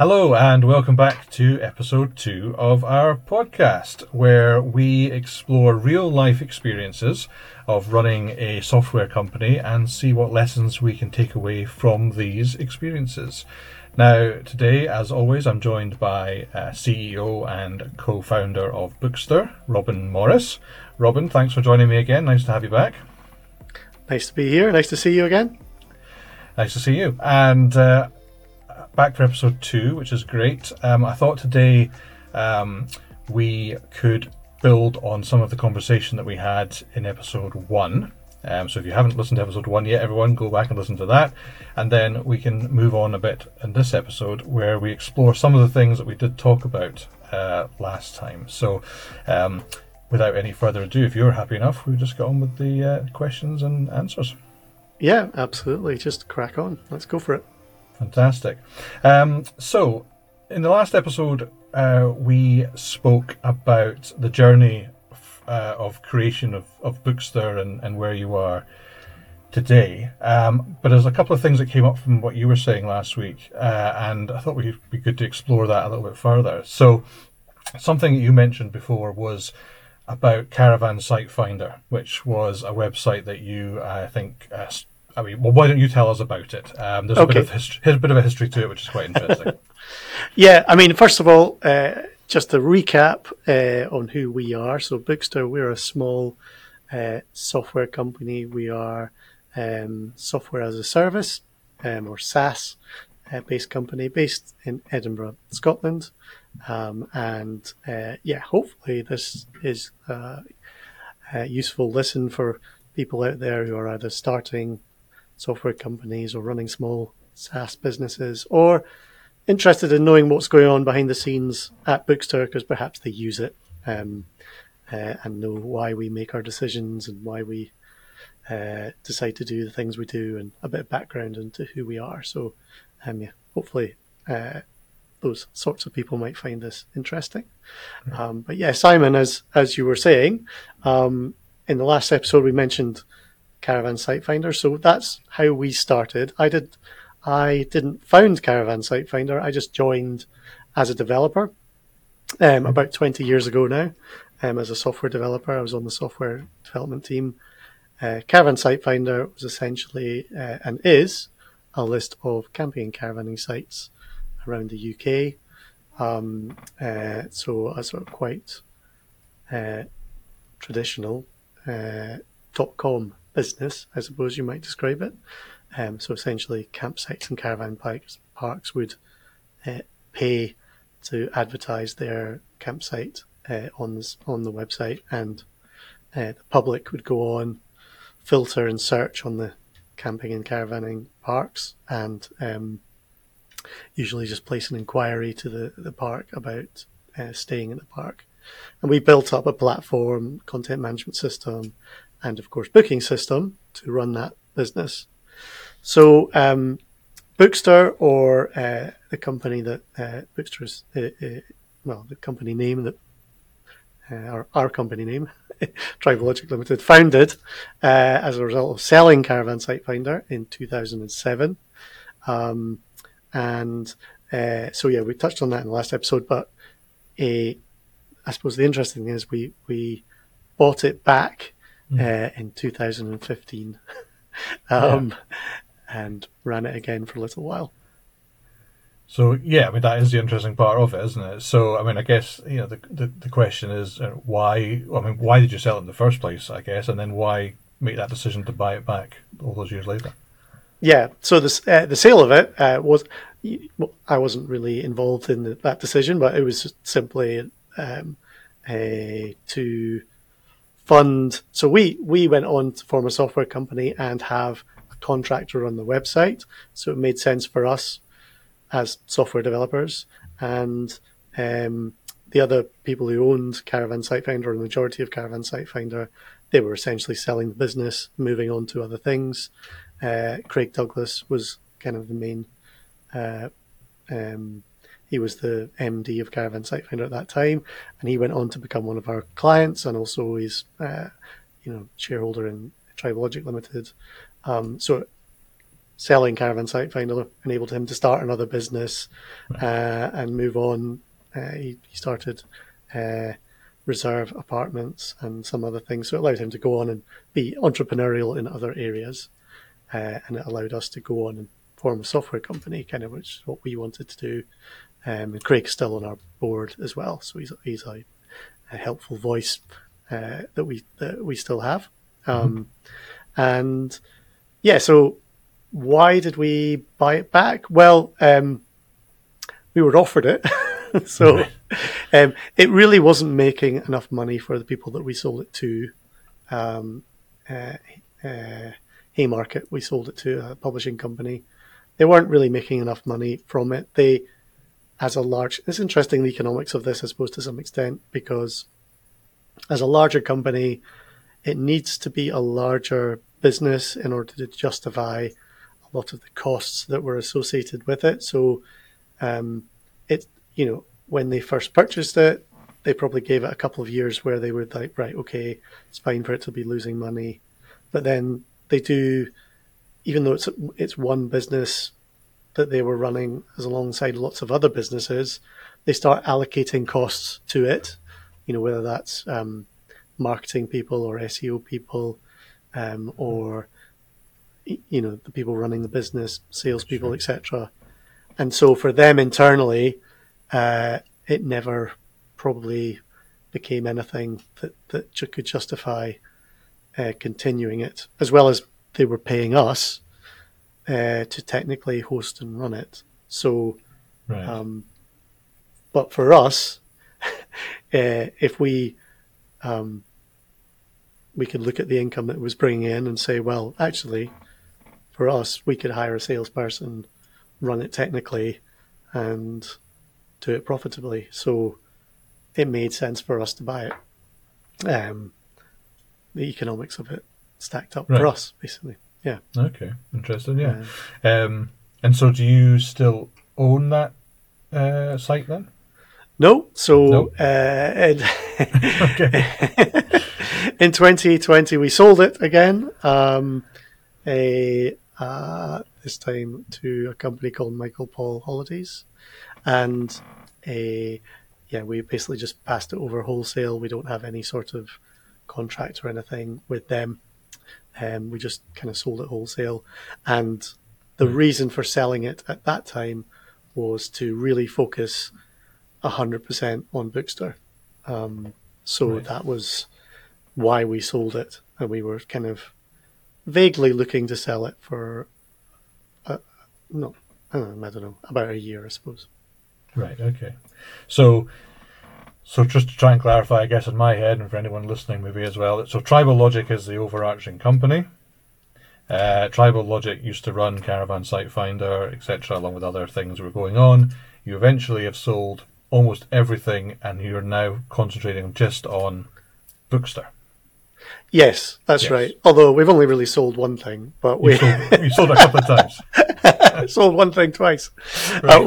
Hello and welcome back to episode 2 of our podcast, where we explore real life experiences of running a software company and see what lessons we can take away from these experiences. Now, today, as always, I'm joined by CEO and co-founder of Bookster, Robin Morris. Robin, thanks for joining me again. Nice to have you back. Nice to be here. Nice to see you again. Nice to see you. And back for episode 2, which is great. I thought today we could build on some of the conversation that we had in episode 1. So if you haven't listened to episode 1 yet, everyone, go back and listen to that. And then we can move on a bit in this episode where we explore some of the things that we did talk about last time. So without any further ado, if you're happy enough, we'll just get on with the questions and answers. Yeah, absolutely. Just crack on. Let's go for it. Fantastic. So, in the last episode, we spoke about the journey of creation of Bookster and where you are today. But there's a couple of things that came up from what you were saying last week, and I thought we'd be good to explore that a little bit further. So, something that you mentioned before was about Caravan Site Finder, which was a website that you, I think, why don't you tell us about it? There's a bit of a history to it, which is quite interesting. Yeah, first of all, just to recap on who we are. So Bookster, we're a small software company. We are software as a service, or SaaS based company based in Edinburgh, Scotland. Hopefully this is a useful listen for people out there who are either starting software companies or running small SaaS businesses, or interested in knowing what's going on behind the scenes at Bookster because perhaps they use it and know why we make our decisions and why we decide to do the things we do, and a bit of background into who we are. So hopefully those sorts of people might find this interesting. But yeah, Simon, as you were saying, in the last episode we mentioned Caravan Site Finder, so that's how we started. I didn't found Caravan Site Finder. I just joined as a developer about 20 years ago now. As a software developer, I was on the software development team. Caravan Site Finder was essentially and is a list of camping and caravanning sites around the UK. So a sort of quite traditional .com business, I suppose you might describe it. So essentially, campsites and caravan parks would pay to advertise their campsite on the website, and the public would go on, filter and search on the camping and caravanning parks, and usually just place an inquiry to the park about staying in the park. And we built up a platform, content management system, and of course booking system to run that business. So Bookster, or the company that Bookster's the company name that our company name, Tribalogic Limited, founded as a result of selling Caravan Site Finder in 2007. We touched on that in the last episode, but I suppose the interesting thing is we bought it back in 2015 and ran it again for a little while. So that is the interesting part of it, isn't it? So I guess the question is why? Why did you sell it in the first place? I guess, and then why make that decision to buy it back all those years later? Yeah. So the sale of it was, I wasn't really involved in that decision, but it was simply to fund. So we went on to form a software company and have a contractor on the website. So it made sense for us as software developers, and the other people who owned Caravan Site Finder, or the majority of Caravan Site Finder, they were essentially selling the business, moving on to other things. Craig Douglas was kind of the main. He was the MD of Caravan Site Finder at that time, and he went on to become one of our clients, and also he's shareholder in Tribalogic Limited. So selling Caravan Site Finder enabled him to start another business and move on. He started Reserve Apartments and some other things. So it allowed him to go on and be entrepreneurial in other areas. And it allowed us to go on and form a software company, kind of, which is what we wanted to do. And Craig's still on our board as well. So he's a helpful voice that we still have. And yeah, so why did we buy it back? Well, we were offered it. So it really wasn't making enough money for the people that we sold it to. Haymarket, we sold it to a publishing company. They weren't really making enough money from it. It's interesting, the economics of this, I suppose, to some extent, because as a larger company, it needs to be a larger business in order to justify a lot of the costs that were associated with it. So, when they first purchased it, they probably gave it a couple of years where they were like, right, okay, it's fine for it to be losing money. But then they do, even though it's one business that they were running as alongside lots of other businesses, they start allocating costs to it, whether that's marketing people or SEO people, or the people running the business, salespeople, etc. And so for them internally, it never probably became anything that could justify continuing it, as well as they were paying us to technically host and run it. So, right. But for us, if we could look at the income that it was bringing in and say, well, actually, for us, we could hire a salesperson, run it technically, and do it profitably. So it made sense for us to buy it. The economics of it stacked up for us, basically. Yeah. Okay. Interesting. Yeah. And so, do you still own that site then? No. So, Nope. In 2020, we sold it again. This time to a company called Michael Paul Holidays, and we basically just passed it over wholesale. We don't have any sort of contract or anything with them. We just kind of sold it wholesale, and the reason for selling it at that time was to really focus 100% on Bookster. That was why we sold it, and we were kind of vaguely looking to sell it for about a year, I suppose. Right. Okay. So just to try and clarify, I guess, in my head, and for anyone listening maybe as well, so Tribal Logic is the overarching company. Tribal Logic used to run Caravan Site Finder, etc., along with other things that were going on. You eventually have sold almost everything, and you're now concentrating just on Bookster. Yes, that's right. Although we've only really sold one thing, but we sold a couple of times. Sold one thing twice. Right.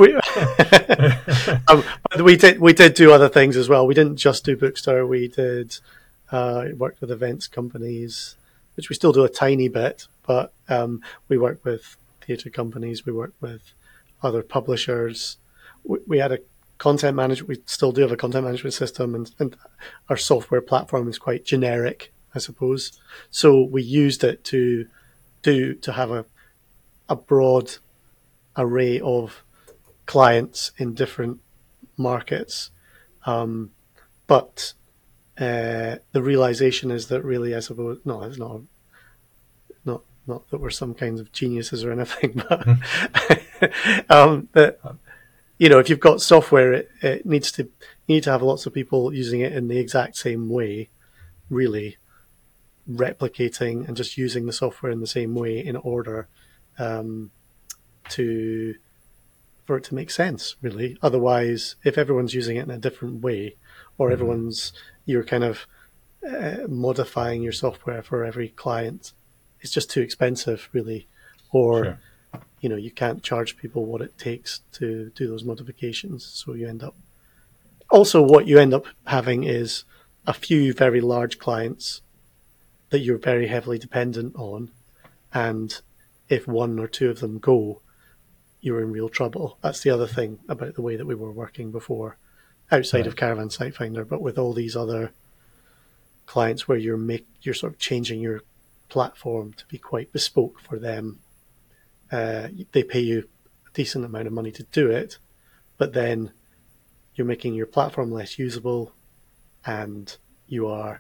We did do other things as well. We didn't just do Bookster. We did worked with events companies, which we still do a tiny bit, but we work with theatre companies. We work with other publishers. We had a content management. We still do have a content management system, and our software platform is quite generic, I suppose. So we used it to have a broad array of clients in different markets. But the realization is that really, I suppose, no, it's not that we're some kinds of geniuses or anything, but that, if you've got software, you need to have lots of people using it in the exact same way, really replicating and just using the software in the same way in order for it to make sense, really. Otherwise, if everyone's using it in a different way, or you're kind of modifying your software for every client, it's just too expensive, really. Or, you can't charge people what it takes to do those modifications. So what you end up having is a few very large clients that you're very heavily dependent on, and if one or two of them go, you're in real trouble. That's the other thing about the way that we were working before, outside of Caravan Site Finder, but with all these other clients where you're sort of changing your platform to be quite bespoke for them. They pay you a decent amount of money to do it, but then you're making your platform less usable, and you are,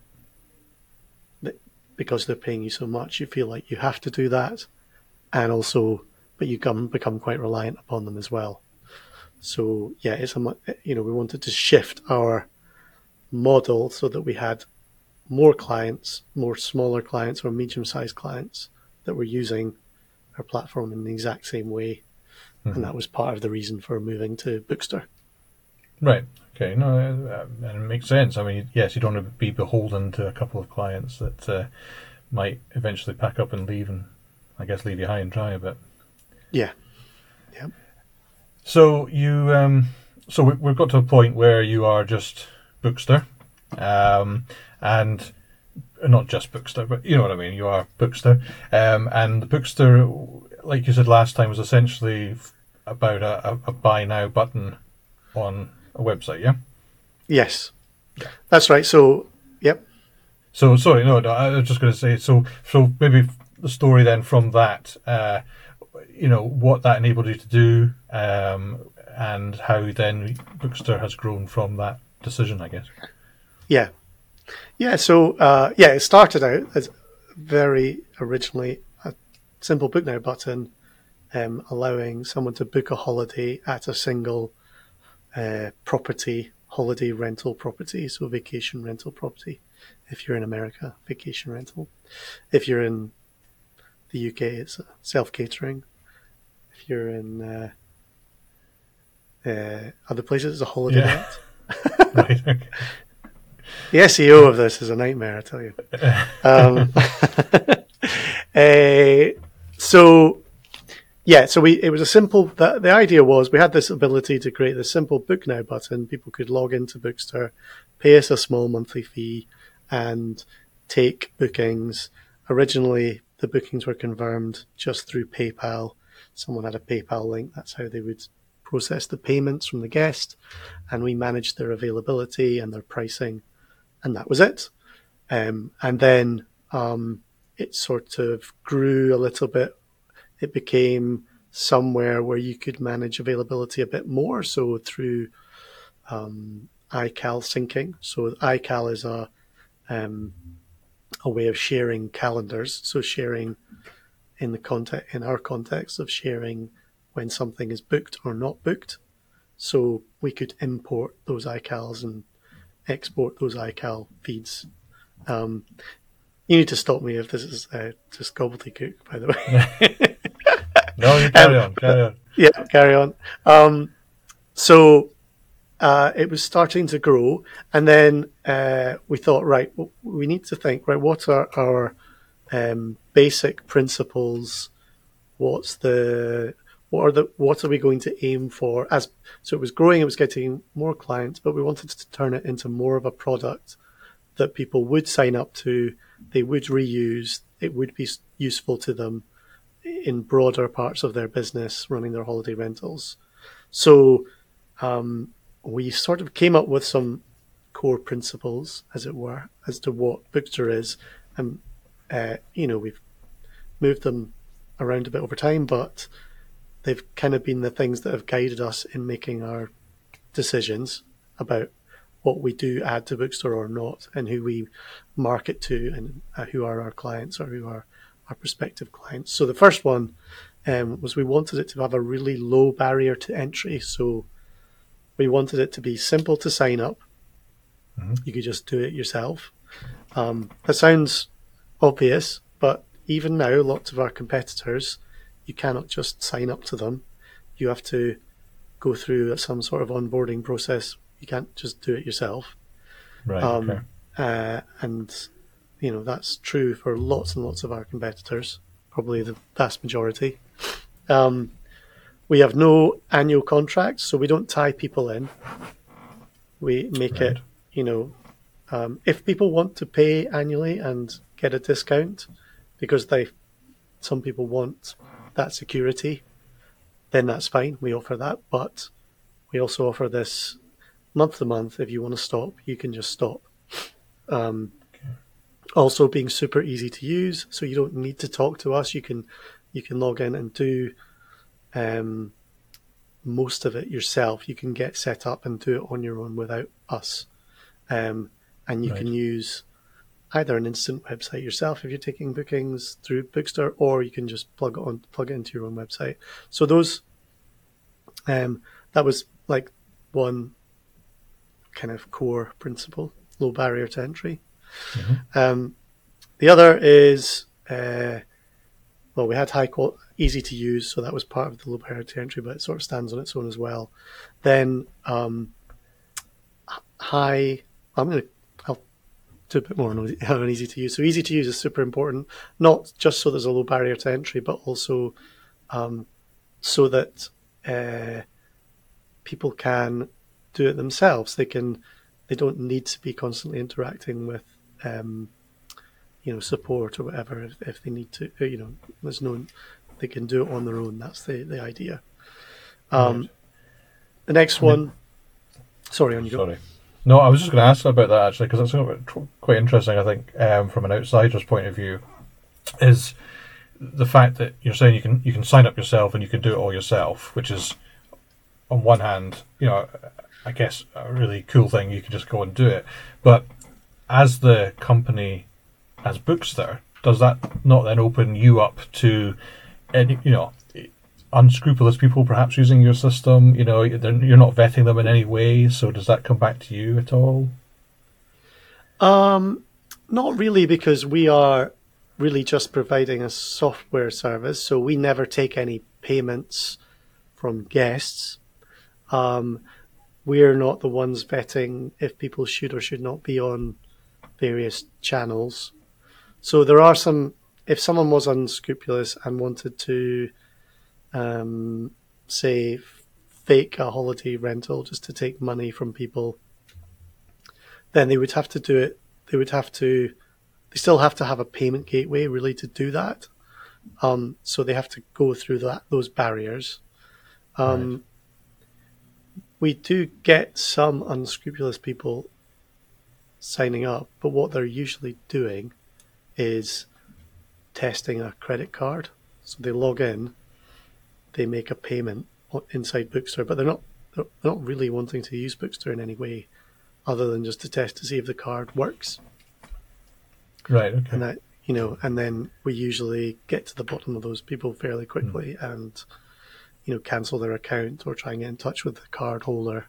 because they're paying you so much, you feel like you have to do that, and also, but you become quite reliant upon them as well. So yeah, we wanted to shift our model so that we had more clients, more smaller clients or medium-sized clients that were using our platform in the exact same way. And that was part of the reason for moving to Bookster. Right. Okay. No, and it makes sense. I mean, yes, you don't want to be beholden to a couple of clients that might eventually pack up and leave, and I guess leave you high and dry a bit. Yeah. Yeah. So we've got to a point where you are just Bookster, and not just Bookster, but you know what I mean. You are Bookster, and Bookster, like you said last time, was essentially about a buy now button on a website. Yeah. Yes. Yeah. That's right. So, yep. So sorry, no, I was just going to say. So maybe the story then from that. What that enabled you to do, and how then Bookster has grown from that decision, I guess. Yeah. Yeah. So, it started out as very originally a simple book now button, allowing someone to book a holiday at a single property, holiday rental property, so vacation rental property. If you're in America, vacation rental. If you're in the UK, it's self-catering. If you're in other places, it's a holiday rent. Right. Okay. The SEO of this is a nightmare, I tell you. So it was a simple. The idea was we had this ability to create this simple book now button. People could log into Bookster, pay us a small monthly fee, and take bookings. Originally, the bookings were confirmed just through PayPal. Someone had a PayPal link. That's how they would process the payments from the guest, and we managed their availability and their pricing, and that was it. And then it sort of grew a little bit. It became somewhere where you could manage availability a bit more, so through iCal syncing. So iCal is a way of sharing calendars. So sharing in our context of sharing when something is booked or not booked. So we could import those iCals and export those iCal feeds. You need to stop me if this is just gobbledygook, by the way. No, you carry on. Yeah, carry on. So it was starting to grow, and then we thought, right, we need to think, right, what are our basic principles? What are we going to aim for? So it was growing, it was getting more clients, but we wanted to turn it into more of a product that people would sign up to, they would reuse, it would be useful to them in broader parts of their business, running their holiday rentals. So we sort of came up with some core principles, as it were, as to what Bookster is. And, we've moved them around a bit over time, but they've kind of been the things that have guided us in making our decisions about what we do add to Bookster or not, and who we market to, and who are our clients or who are our prospective clients. So the first one was we wanted it to have a really low barrier to entry. So we wanted it to be simple to sign up. Mm-hmm. You could just do it yourself. That sounds obvious, but even now, lots of our competitors, you cannot just sign up to them. You have to go through some sort of onboarding process. You can't just do it yourself. Right. Okay. And that's true for lots and lots of our competitors, probably the vast majority. We have no annual contracts, so we don't tie people in. We make it, if people want to pay annually and get a discount because they some people want that security, then that's fine. We offer that, but we also offer this month to month. If you want to stop, you can just stop. Also being super easy to use, so you don't need to talk to us. You can log in and do most of it yourself. You can get set up and do it on your own without us. And you can use either an instant website yourself if you're taking bookings through Bookster, or you can just plug it into your own website. So those, that was like one kind of core principle, low barrier to entry. Mm-hmm. The other is, we had easy to use, so that was part of the low barrier to entry, but it sort of stands on its own as well. Then I'll do a bit more on easy to use. So easy to use is super important, not just so there's a low barrier to entry, but also so that people can do it themselves. They don't need to be constantly interacting with support or whatever if they need to. They can do it on their own. That's the idea. The next one. Sorry, on you go. Sorry. No, I was just going to ask about that actually, because that's quite interesting. I think from an outsider's point of view, is the fact that you're saying you can sign up yourself and you can do it all yourself, which is on one hand, I guess a really cool thing. You can just go and do it, but as the company, as Bookster, does that not then open you up to any, unscrupulous people perhaps using your system? You're not vetting them in any way, so does that come back to you at all? Not really, because we are really just providing a software service, so we never take any payments from guests. We're not the ones vetting if people should or should not be on various channels. So there are if someone was unscrupulous and wanted to say fake a holiday rental just to take money from people, then they would have to do it. They still have to have a payment gateway really to do that. So they have to go through those barriers. Right. We do get some unscrupulous people signing up, but what they're usually doing is testing a credit card. So they log in, they make a payment inside Bookster, but they're not really wanting to use Bookster in any way other than just to test to see if the card works. Right. Okay. And that, and then we usually get to the bottom of those people fairly quickly and, cancel their account or try and get in touch with the card holder.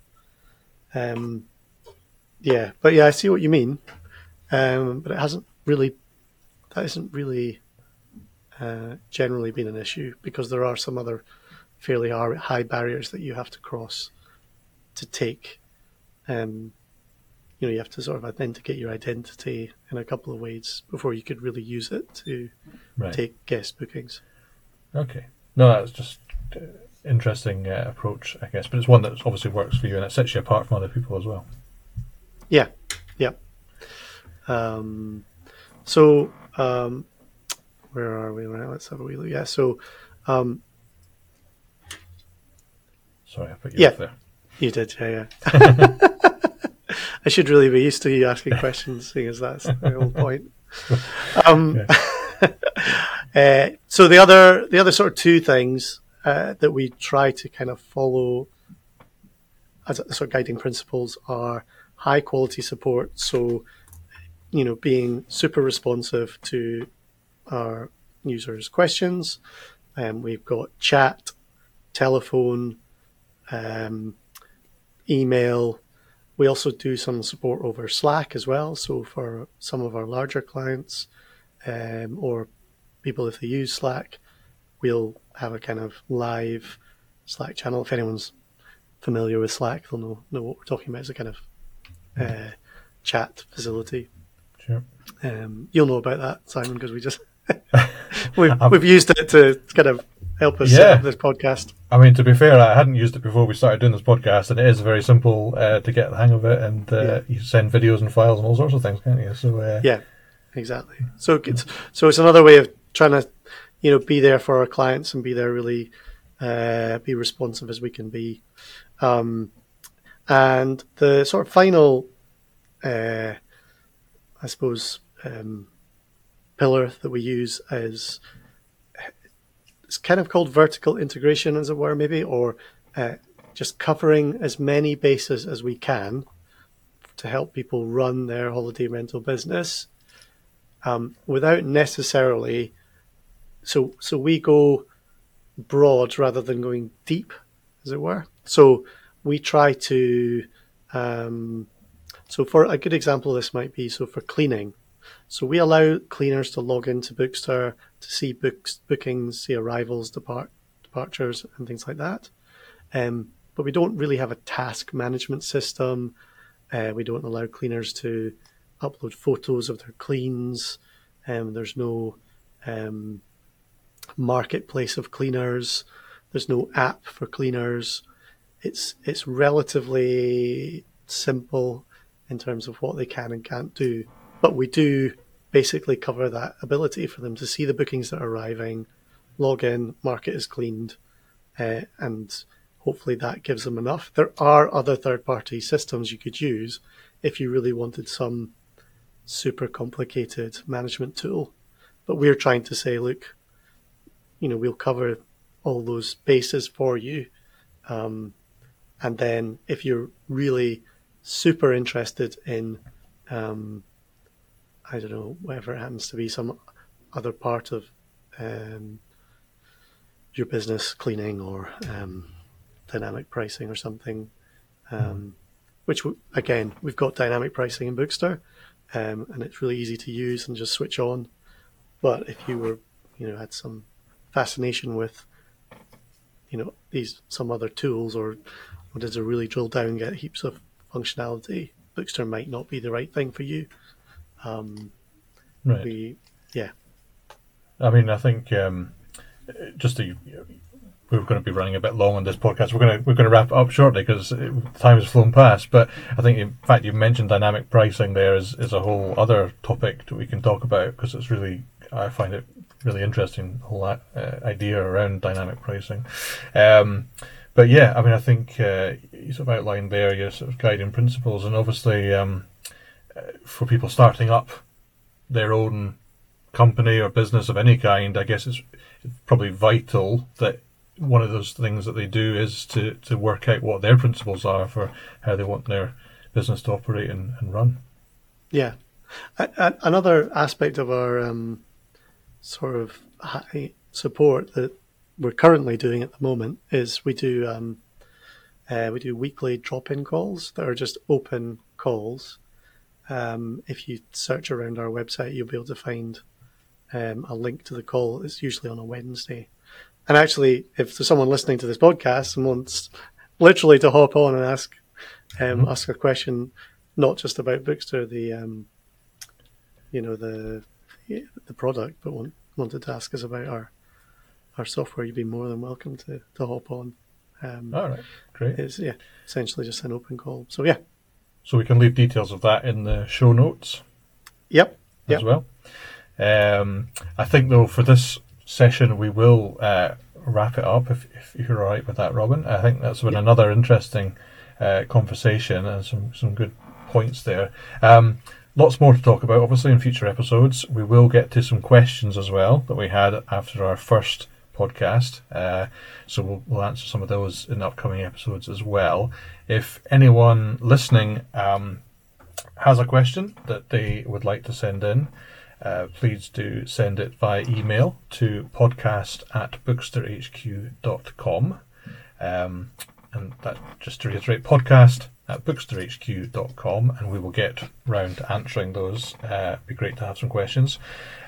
I see what you mean. But it hasn't really generally been an issue, because there are some other fairly high barriers that you have to cross to take. You have to sort of authenticate your identity in a couple of ways before you could really use it to take guest bookings. Okay. No, that's just interesting approach, I guess, but it's one that obviously works for you and it sets you apart from other people as well. Yeah. Where are we now? Let's have a wee look. Yeah. So, sorry, I put you off there. You did. Yeah. I should really be used to you asking questions, seeing as that's the whole point. So the other sort of two things that we try to kind of follow as sort of guiding principles are high quality support. So, being super responsive to our users' questions. We've got chat, telephone, email. We also do some support over Slack as well. So for some of our larger clients or people, if they use Slack, we'll have a kind of live Slack channel. If anyone's familiar with Slack, they'll know what we're talking about. It's a kind of chat facility. Sure. You'll know about that, Simon, because we've used it to kind of help us set up this podcast. I mean, to be fair, I hadn't used it before we started doing this podcast, and it is very simple to get the hang of it, and you send videos and files and all sorts of things, can't you? So yeah, exactly. So it's another way of trying to be there for our clients and be there really, be responsive as we can be. And the sort of final, I suppose, pillar that we use is, it's kind of called vertical integration, as it were, maybe, or just covering as many bases as we can to help people run their holiday rental business without necessarily. So we go broad rather than going deep, as it were. So we try to. So for a good example, this might be so for cleaning. So we allow cleaners to log into Bookster to see bookings, see arrivals, departures, and things like that. But we don't really have a task management system. We don't allow cleaners to upload photos of their cleans. There's no marketplace of cleaners. There's no app for cleaners. It's relatively simple in terms of what they can and can't do. But we do basically cover that ability for them to see the bookings that are arriving, log in, mark it as cleaned, and hopefully that gives them enough. There are other third-party systems you could use if you really wanted some super complicated management tool. But we're trying to say, look, we'll cover all those bases for you. And then if you're really super interested in, I don't know, whatever it happens to be, some other part of your business, cleaning or dynamic pricing or something, which, again, we've got dynamic pricing in Bookster, and it's really easy to use and just switch on. But if you were, had some fascination with, some other tools, or wanted to really drill down and get heaps of functionality, Bookster might not be the right thing for you. Right. Yeah. I mean, I think we're going to be running a bit long on this podcast. We're going to wrap it up shortly because time has flown past. But I think, in fact, you mentioned dynamic pricing there is a whole other topic that we can talk about, because it's really, I find it really interesting, the whole idea around dynamic pricing. But yeah, I mean, I think you sort of outlined there your sort of guiding principles, and obviously for people starting up their own company or business of any kind, I guess it's probably vital that one of those things that they do is to work out what their principles are for how they want their business to operate and run. Yeah. Another aspect of our sort of support that we're currently doing at the moment is we do weekly drop-in calls that are just open calls. If you search around our website, you'll be able to find a link to the call. It's usually on a Wednesday. And actually, if there's someone listening to this podcast and wants literally to hop on and ask a question, not just about Bookster, the product, but wanted to ask us about our software, you'd be more than welcome to hop on. All right, great. It's essentially just an open call. So yeah. So we can leave details of that in the show notes. Yep. As well. I think, though, for this session we will wrap it up, if you're all right with that, Robin. I think that's been another interesting conversation and some good points there. Lots more to talk about, obviously, in future episodes. We will get to some questions as well that we had after our first podcast, so we'll answer some of those in upcoming episodes as well. If anyone listening has a question that they would like to send in, please do send it via email to podcast@booksterhq.com, and that, just to reiterate, podcast@booksterhq.com, and we will get round to answering those. It'd be great to have some questions.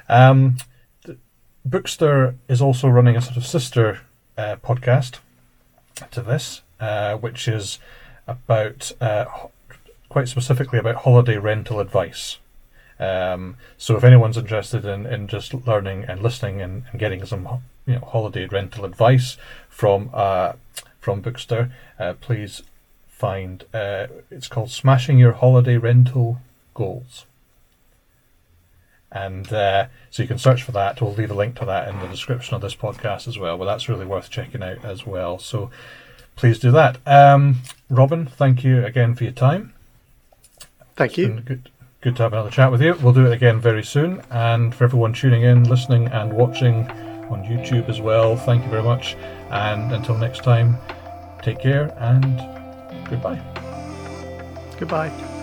Bookster is also running a sort of sister podcast to this, which is about quite specifically about holiday rental advice. So if anyone's interested in just learning and listening and getting some holiday rental advice from Bookster, please find it's called Smashing Your Holiday Rental Goals. And so you can search for that. We'll leave a link to that in the description of this podcast as well. But that's really worth checking out as well. So please do that. Robin, thank you again for your time. Thank you. Good to have another chat with you. We'll do it again very soon. And for everyone tuning in, listening, and watching on YouTube as well, thank you very much. And until next time, take care and goodbye. Goodbye.